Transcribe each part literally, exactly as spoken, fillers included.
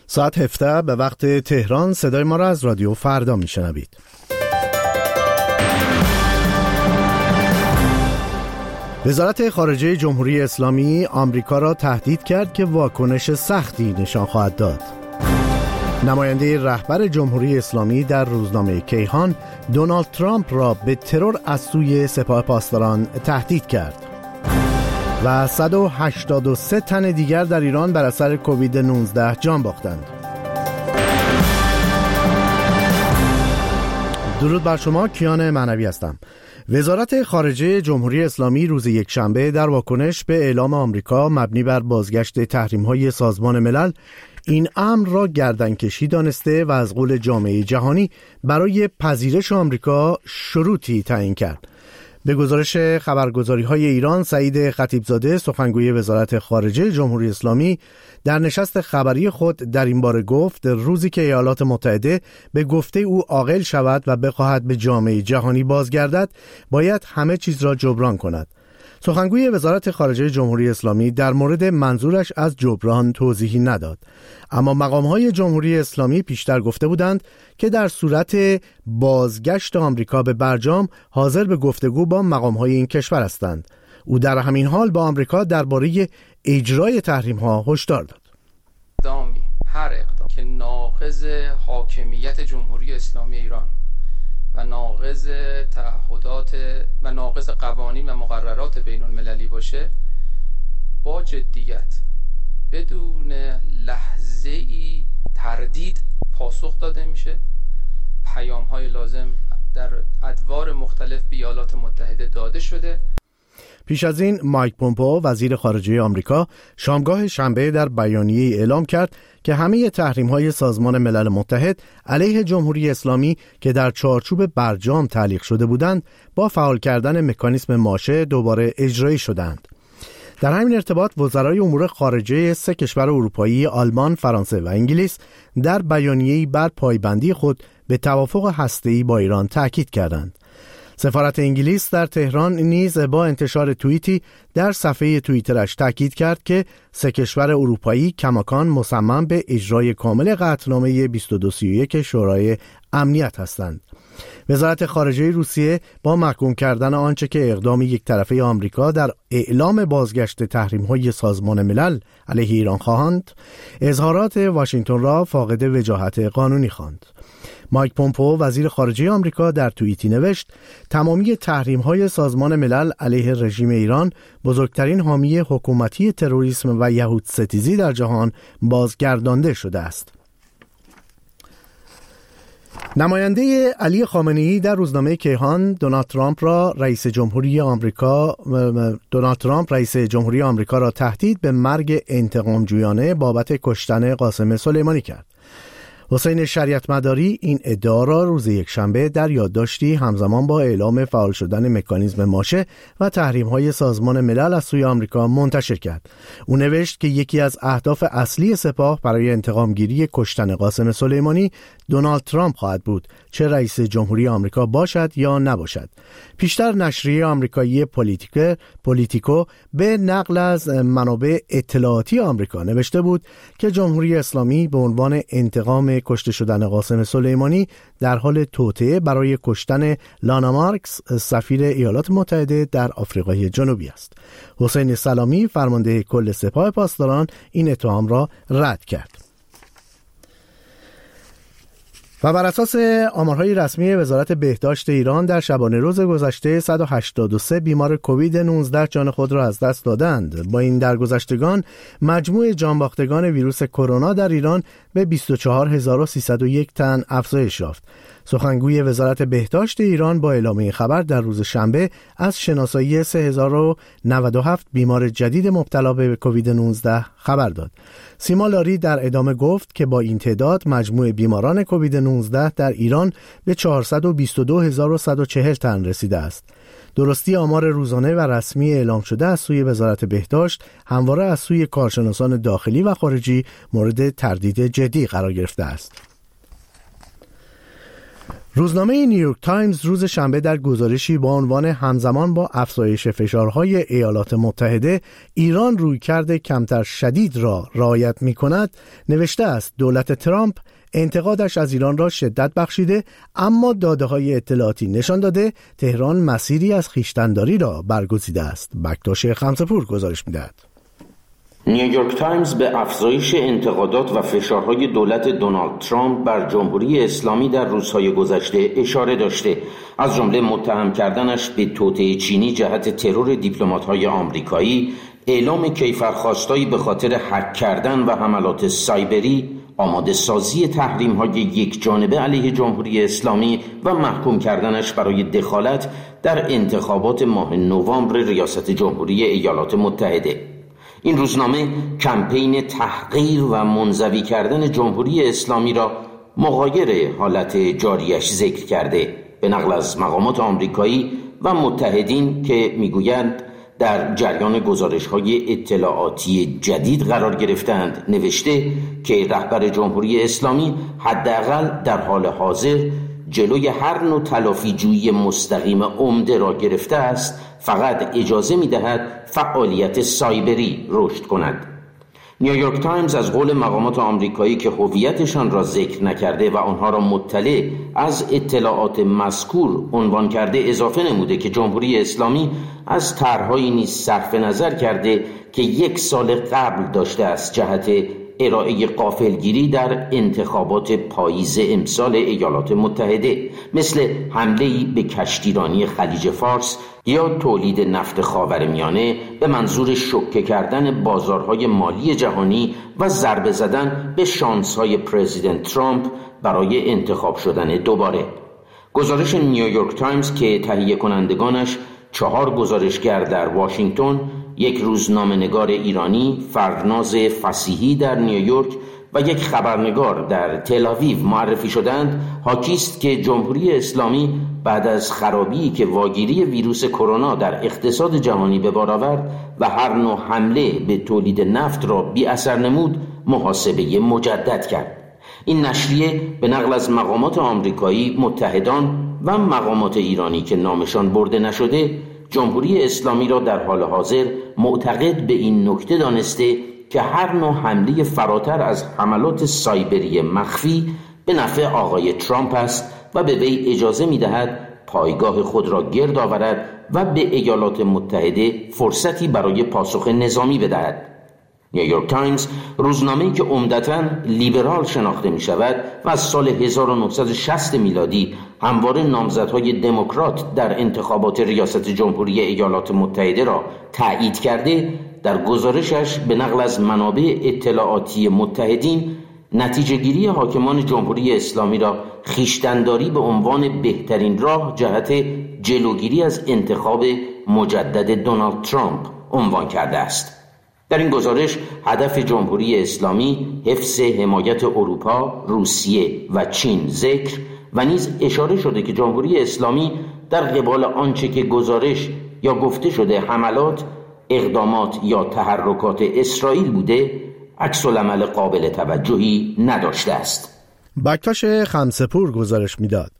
ساعت هفده به وقت تهران صدای ما را از رادیو فردا میشنوید. وزارت خارجه جمهوری اسلامی آمریکا را تهدید کرد که واکنش سختی نشان خواهد داد. نماینده رهبر جمهوری اسلامی در روزنامه کیهان دونالد ترامپ را به ترور از سوی سپاه پاسداران تهدید کرد. و صد و هشتاد و سه تن دیگر در ایران بر اثر کووید نوزده جان باختند. درود بر شما، کیان معنوی هستم. وزارت خارجه جمهوری اسلامی روز یکشنبه در واکنش به اعلام آمریکا مبنی بر بازگشت تحریم‌های سازمان ملل این امر را گردنکشی دانسته و از قول جامعه جهانی برای پذیرش آمریکا شروطی تعیین کرد. به گزارش خبرگزاری‌های ایران، سعید خطیبزاده سخنگوی وزارت خارجه جمهوری اسلامی در نشست خبری خود در این باره گفت روزی که ایالات متحده به گفته او عاقل شود و بخواهد به جامعه جهانی بازگردد، باید همه چیز را جبران کند. سخنگوی وزارت خارجه جمهوری اسلامی در مورد منظورش از جبران توضیحی نداد، اما مقام‌های جمهوری اسلامی پیشتر گفته بودند که در صورت بازگشت آمریکا به برجام حاضر به گفتگو با مقام‌های این کشور هستند. او در همین حال با آمریکا درباره اجرای تحریم‌ها هشدار داد. اقدامی هر اقدام که ناقض حاکمیت جمهوری اسلامی ایران و ناقض تعهدات و ناقض قوانین و مقررات بین المللی باشه، با جدیت بدون لحظه ای تردید پاسخ داده میشه. پیام های لازم در ادوار مختلف به ایالات متحده داده شده. پیش از این مایک پومپئو وزیر خارجه آمریکا شامگاه شنبه در بیانیه اعلام کرد که همه تحریم‌های سازمان ملل متحد علیه جمهوری اسلامی که در چارچوب برجام تعلیق شده بودند با فعال کردن مکانیسم ماشه دوباره اجرایی شدند. در همین ارتباط وزرای امور خارجه سه کشور اروپایی آلمان، فرانسه و انگلیس در بیانیه‌ای بر پایبندی خود به توافق هسته‌ای با ایران تاکید کردند. سفارت انگلیس در تهران نیز با انتشار توییتی در صفحه توییترش تاکید کرد که سه کشور اروپایی کماکان مصمم به اجرای کامل قطعنامه بیست و دو سی و یک شورای امنیت هستند. وزارت خارجه روسیه با محکوم کردن آنچه که اقدام یک طرفه آمریکا در اعلام بازگشت تحریم‌های سازمان ملل علیه ایران خواهند، اظهارات واشنگتن را فاقد وجاهت قانونی خواند. مایک پومپئو وزیر خارجه آمریکا در توییتی نوشت تمامی تحریم‌های سازمان ملل علیه رژیم ایران، بزرگترین حامی حکومتی تروریسم و یهود ستیزی در جهان، بازگردانده شده است. نماینده علی خامنه‌ای در روزنامه کیهان دونالد ترامپ را رئیس جمهوری آمریکا دونالد ترامپ رئیس جمهوری آمریکا را تهدید به مرگ انتقامجویانه بابت کشتن قاسم سلیمانی کرد. حسین شریعت مداری این ادعا را روز یکشنبه در یادداشتی همزمان با اعلام فعال شدن مکانیزم ماشه و تحریم‌های سازمان ملل از سوی آمریکا منتشر کرد. او نوشت که یکی از اهداف اصلی سپاه برای انتقامگیری کشتن قاسم سلیمانی دونالد ترامپ خواهد بود، چه رئیس جمهوری آمریکا باشد یا نباشد. پیشتر نشریه آمریکایی پولیتیکو پولیتیکو به نقل از منابع اطلاعاتی آمریکا نوشته بود که جمهوری اسلامی به عنوان انتقام کشته شدن قاسم سلیمانی در حال توطئه برای کشتن لانا مارکس، سفیر ایالات متحده در آفریقای جنوبی است. حسین سلامی فرمانده کل سپاه پاسداران این اتهام را رد کرد. و بر اساس آمارهای رسمی وزارت بهداشت ایران در شبانه روز گذشته صد و هشتاد و سه بیمار کووید نوزده جان خود را از دست دادند. با این درگذشتگان مجموع جانباختگان ویروس کرونا در ایران به بیست و چهار هزار و سیصد و یک تن افزایش یافت. سخنگوی وزارت بهداشت ایران با اعلام این خبر در روز شنبه از شناسایی سه هزار و نود و هفت بیمار جدید مبتلا به کووید نوزده خبر داد. سیما لاری در ادامه گفت که با این تعداد مجموع بیماران کووید نوزده در ایران به چهارصد و بیست و دو هزار و صد و چهل تن رسیده است. درستی آمار روزانه و رسمی اعلام شده از سوی وزارت بهداشت همواره از سوی کارشناسان داخلی و خارجی مورد تردید جدی قرار گرفته است. روزنامه نیویورک تایمز روز شنبه در گزارشی با عنوان همزمان با افزایش فشارهای ایالات متحده ایران رویکرد کمتر شدید را رعایت می‌کند نوشته است دولت ترامپ انتقادش از ایران را شدت بخشیده، اما داده‌های اطلاعاتی نشان داده تهران مسیری از خویشتن‌داری را برگزیده است. بکتاش خمسه‌پور گزارش می‌دهد. نیویورک تایمز به افزایش انتقادات و فشارهای دولت دونالد ترامپ بر جمهوری اسلامی در روزهای گذشته اشاره داشته، از جمله متهم کردنش به توطئه چینی جهت ترور دیپلمات‌های آمریکایی، اعلام کیفرخواستایی به خاطر هک کردن و حملات سایبری، آماده سازی تحریم‌های یک جانبه علیه جمهوری اسلامی و محکوم کردنش برای دخالت در انتخابات ماه نوامبر ریاست جمهوری ایالات متحده. این روزنامه کمپین تحقیر و منزوی کردن جمهوری اسلامی را مغایر حالت جاریش ذکر کرده. به نقل از مقامات آمریکایی و متحدین که میگویند در جریان گزارش‌های اطلاعاتی جدید قرار گرفتند، نوشته که رهبر جمهوری اسلامی حداقل در حال حاضر جلوی هر نوع تلافی‌جویی مستقیم عمده را گرفته است، فقط اجازه می‌دهد فعالیت سایبری رشد کند. نیویورک تایمز از قول مقامات آمریکایی که هویتشان را ذکر نکرده و آنها را مطلع از اطلاعات مذکور عنوان کرده اضافه نموده که جمهوری اسلامی از طرح‌هایی نیز صرف نظر کرده که یک سال قبل داشته است جهت ارائه غافلگیری در انتخابات پاییز امسال ایالات متحده، مثل حمله‌ای به کشتیرانی خلیج فارس یا تولید نفت خاورمیانه به منظور شوکه کردن بازارهای مالی جهانی و ضربه زدن به شانس‌های پرزیدنت ترامپ برای انتخاب شدن دوباره. گزارش نیویورک تایمز که تهیه کنندگانش چهار گزارشگر در واشنگتن، یک روزنامه‌نگار ایرانی، فرناز فصیحی در نیویورک و یک خبرنگار در تل‌آویو معرفی شدند، حاکی است که جمهوری اسلامی بعد از خرابی که واگیری ویروس کرونا در اقتصاد جهانی به بار آورد و هر نوع حمله به تولید نفت را بی اثر نمود، محاسبه مجدد کرد. این نشریه به نقل از مقامات آمریکایی، متحدان و مقامات ایرانی که نامشان برده نشده، جمهوری اسلامی را در حال حاضر معتقد به این نکته دانسته که هر نوع حمله فراتر از حملات سایبری مخفی به نفع آقای ترامپ است و به وی اجازه می‌دهد پایگاه خود را گرد آورد و به ایالات متحده فرصتی برای پاسخ نظامی بدهد. نیویورک تایمز، روزنامه‌ای که عمدتاً لیبرال شناخته می‌شود و از سال هزار و نهصد و شصت میلادی همواره نامزدهای دموکرات در انتخابات ریاست جمهوری ایالات متحده را تأیید کرده، در گزارشش به نقل از منابع اطلاعاتی متحدین نتیجه گیری حاکمان جمهوری اسلامی را خویشتن‌داری به عنوان بهترین راه جهت جلوگیری از انتخاب مجدد دونالد ترامپ عنوان کرده است. در این گزارش هدف جمهوری اسلامی حفظ حمایت اروپا، روسیه و چین ذکر و نیز اشاره شده که جمهوری اسلامی در قبال آنچه که گزارش یا گفته شده حملات، اقدامات یا تحرکات اسرائیل بوده، عکس العمل قابل توجهی نداشته است. بکتاش خمسه‌پور گزارش میداد.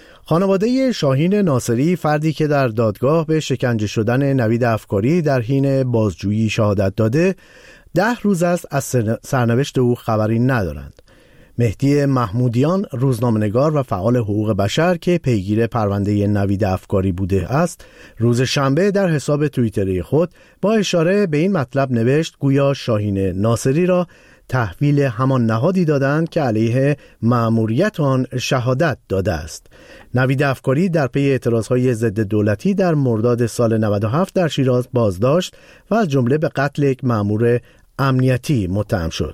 خانواده شاهین ناصری، فردی که در دادگاه به شکنجه شدن نوید افکاری در حین بازجویی شهادت داده، ده روز است از سرنوشت او خبری ندارند. مهدی محمودیان، روزنامه‌نگار و فعال حقوق بشر که پیگیر پرونده نوید افکاری بوده است، روز شنبه در حساب توییتری خود با اشاره به این مطلب نوشت گویا شاهین ناصری را تحویل همان نهادی دادند که علیه مأموریت آن شهادت داده است. نوید افکاری در پی اعتراضهای ضد دولتی در مرداد سال نود و هفت در شیراز بازداشت و از جمله به قتل یک مأمور امنیتی متهم شد.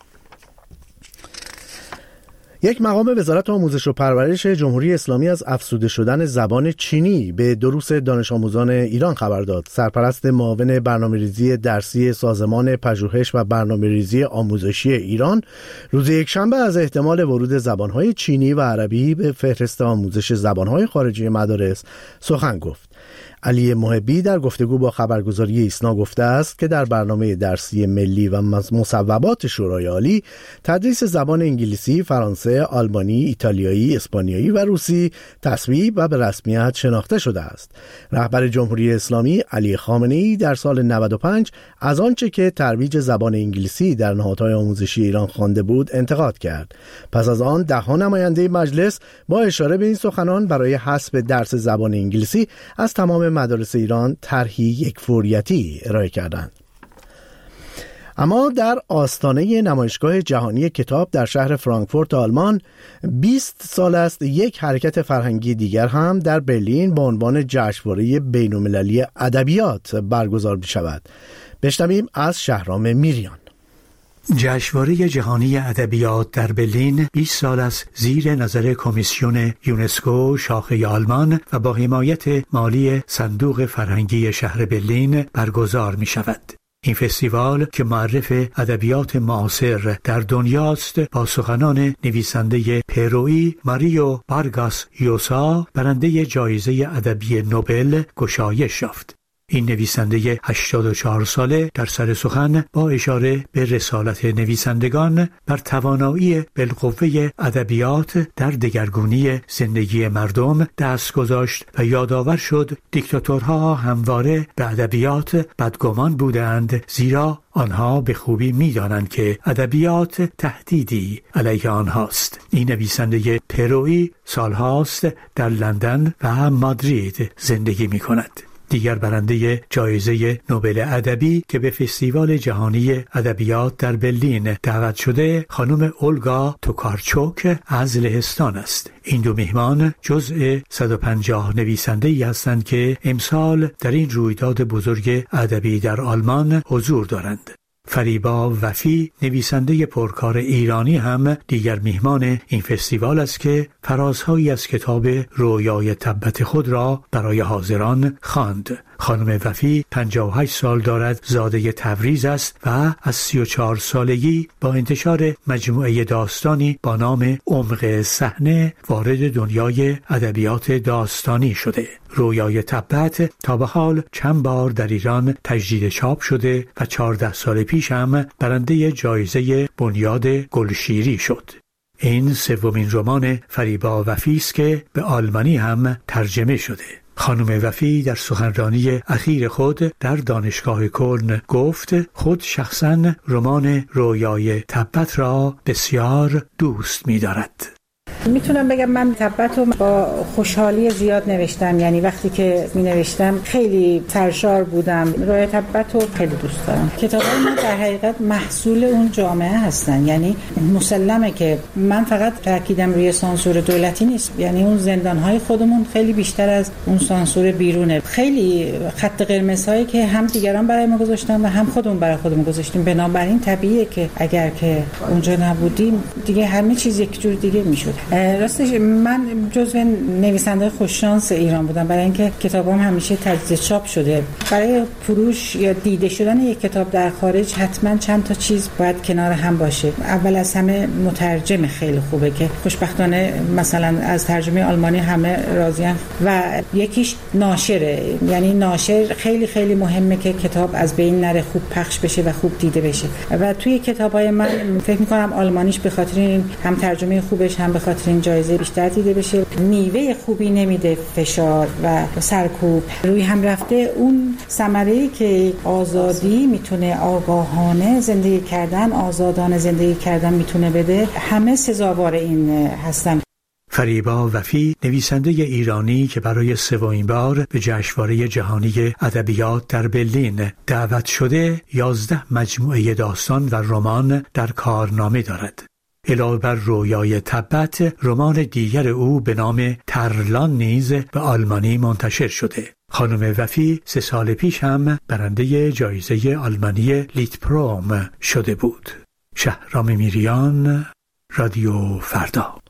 یک مقام وزارت آموزش و پرورش جمهوری اسلامی از افزوده شدن زبان چینی به دروس دانش آموزان ایران خبر داد. سرپرست معاون برنامه‌ریزی درسی سازمان پژوهش و برنامه‌ریزی آموزشی ایران روز یکشنبه از احتمال ورود زبان‌های چینی و عربی به فهرست آموزش زبان‌های خارجی مدارس سخن گفت. علی محبی در گفتگو با خبرگزاری ایسنا گفته است که در برنامه درسی ملی و مصوبات شورای عالی تدریس زبان انگلیسی، فرانسه، آلمانی، ایتالیایی، اسپانیایی و روسی تصویب و به رسمیت شناخته شده است. رهبر جمهوری اسلامی علی خامنه‌ای در سال نود و پنج از آنچه که ترویج زبان انگلیسی در نهادهای آموزشی ایران خوانده بود انتقاد کرد. پس از آن ده نماینده مجلس با اشاره به این سخنان برای حذف درس زبان انگلیسی از تمام مدارس ایران طرحی یکفوریتی ارائه کردند. اما در آستانه نمایشگاه جهانی کتاب در شهر فرانکفورت آلمان بیست سال است یک حرکت فرهنگی دیگر هم در برلین با عنوان جشنواره بین‌المللی ادبیات برگزار می شود. بشنویم از شهرام میریان. جشنواره جهانی ادبیات در برلین بیست سال است زیر نظر کمیسیون یونسکو شاخه آلمان و با حمایت مالی صندوق فرهنگی شهر برلین برگزار می شود. این فستیوال که معرف ادبیات معاصر در دنیاست با سخنان نویسنده پروئی ماریو بارگاس یوسا برنده جایزه ادبی نوبل گشایش یافت. این نویسنده هشتاد و چهار ساله در سر سخن با اشاره به رسالت نویسندگان بر توانایی بالقوه ادبیات در دگرگونی زندگی مردم دست گذاشت و یادآور شد دیکتاتورها همواره به ادبیات بدگمان بودند، زیرا آنها به خوبی می‌دانند که ادبیات تهدیدی علیه آنهاست. این نویسنده پروئی سالهاست در لندن و مادرید زندگی می‌کند. دیگر برنده جایزه نوبل ادبی که به فستیوال جهانی ادبیات در برلین دعوت شده خانم اولگا توکارچوک از لهستان است. این دو میهمان جزء صد و پنجاه نویسنده‌ای هستند که امسال در این رویداد بزرگ ادبی در آلمان حضور دارند. فریبا وفی نویسنده پرکار ایرانی هم دیگر میهمان این فستیوال است که فرازهایی از کتاب رویای تبت خود را برای حاضران خواند. خانم وفی پنجاه و هشت سال دارد، زاده تبریز است و از سی و چهار سالگی با انتشار مجموعه داستانی با نام عمق صحنه وارد دنیای ادبیات داستانی شده. رویای تبت تا به حال چند بار در ایران تجدید چاپ شده و چهارده سال پیش هم برنده جایزه بنیاد گلشیری شد. این سومین رمان فریبا وفی است که به آلمانی هم ترجمه شده. خانم وفی در سخنرانی اخیر خود در دانشگاه کلن گفت خود شخصاً رمان رویای تبت را بسیار دوست می‌دارد. میتونم بگم من تبت رو با خوشحالی زیاد نوشتم، یعنی وقتی که می نوشتم خیلی سرشار بودم. رویای تبت رو خیلی دوست دارم. کتابای من در حقیقت محصول اون جامعه هستن، یعنی مسلمه که من فقط تاکیدم روی سانسور دولتی نیست، یعنی اون زندانهای خودمون خیلی بیشتر از اون سانسور بیرونه. خیلی خط قرمزهایی که هم دیگران برای ما گذاشتن و هم خودمون برای خودمون گذاشتیم. بنابراین طبیعیه که اگر که اونجا نبودیم دیگه همه چیز یک جور دیگه میشد. راستش من جزو نویسنده خوششانس ایران بودم، برای اینکه کتابام همیشه تجدید چاپ شده. برای فروش یا دیده شدن یک کتاب در خارج حتما چند تا چیز باید کنار هم باشه. اول از همه مترجم خیلی خوبه که خوشبختانه مثلا از ترجمه آلمانی همه راضیان، و یکیش ناشره، یعنی ناشر خیلی خیلی مهمه که کتاب از بین نره، خوب پخش بشه و خوب دیده بشه. و توی کتابای من فکر می‌کنم آلمانیش به خاطر این هم ترجمه خوبش هم به خاطر این جایزه بیشتر دیده بشه. میوه خوبی نمیده فشار و سرکوب، روی هم رفته اون ثمره‌ای که آزادی میتونه آگاهانه زندگی کردن، آزادانه زندگی کردن میتونه بده، همه سزاوار این هستن. فریبا وفی نویسنده ایرانی که برای سومین بار به جشنواره جهانی ادبیات در برلین دعوت شده، یازده مجموعه داستان و رمان در کارنامه دارد. علاوه بر رویای تبت، رمان دیگر او به نام ترلان نیز به آلمانی منتشر شده. خانم وفی سه سال پیش هم برنده جایزه آلمانی لیتپروم شده بود. شهرام میریان، رادیو فردا.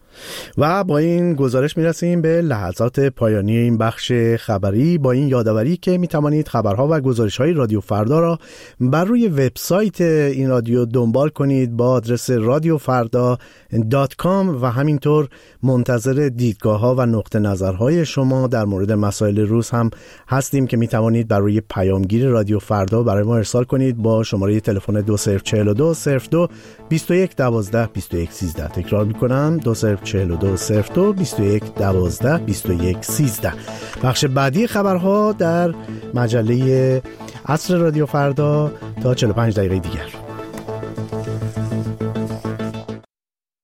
و با این گزارش میرسیم به لحظات پایانی این بخش خبری، با این یادآوری که میتوانید خبرها و گزارش‌های رادیو فردا را بر روی وبسایت این رادیو دنبال کنید با آدرس رادیو فردا دات کام و همینطور منتظر دیدگاه‌ها و نقطه نظرهای شما در مورد مسائل روز هم هستیم که میتوانید بر روی پیامگیر رادیو فردا برای ما ارسال کنید با شماره تلفن دو صفر چهل و دو صفر دو بیست و یک دوازده بیست و یک سیزده. تکرار میکنم دو صفر چهل و دو صفر دو بیست و یک دوازده بیست و یک سیزده. بخش بعدی خبرها در مجله عصر رادیو فردا تا چهل و پنج دقیقه دیگر.